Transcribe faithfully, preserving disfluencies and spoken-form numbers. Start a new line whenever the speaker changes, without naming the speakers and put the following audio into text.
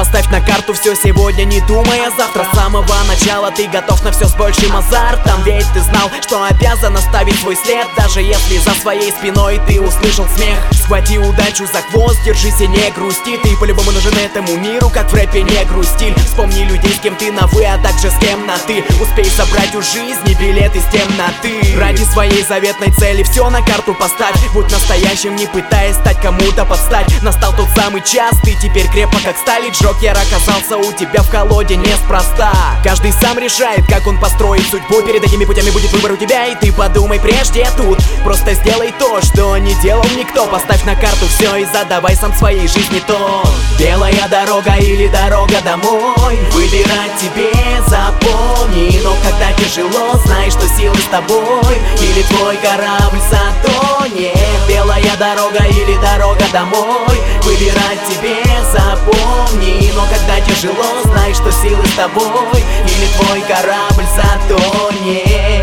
Поставь на карту все сегодня, не думая завтра. С самого начала ты готов на все с большим азартом. Ведь ты знал, что обязан оставить свой след. Даже если за своей спиной ты услышал смех. Схвати удачу за хвост, держись и не грусти. Ты по-любому нужен этому миру, как в рэпе не грустиль. Вспомни людей, с кем ты на вы, а также с кем на ты. Успей собрать у жизни билет из темноты. Ради своей заветной цели все на карту поставь. Будь настоящим, не пытаясь стать кому-то под стать. Настал тот самый час, ты теперь крепок как сталь. И Джокер оказался у тебя в колоде неспроста. Каждый сам решает, как он построит судьбу. Перед этими путями будет выбор у тебя, и ты подумай прежде тут. Просто сделай то, что не делал никто. Поставь на карту все и задавай сам своей жизни тон. Белая дорога или дорога домой, выбирать тебе, запомни. Но когда тяжело, знай, что силы с тобой. Или твой корабль затонет. Белая дорога или дорога домой, выбирать тебе, запомни. Но когда тяжело, знай, что силы с тобой. Или твой корабль затонет.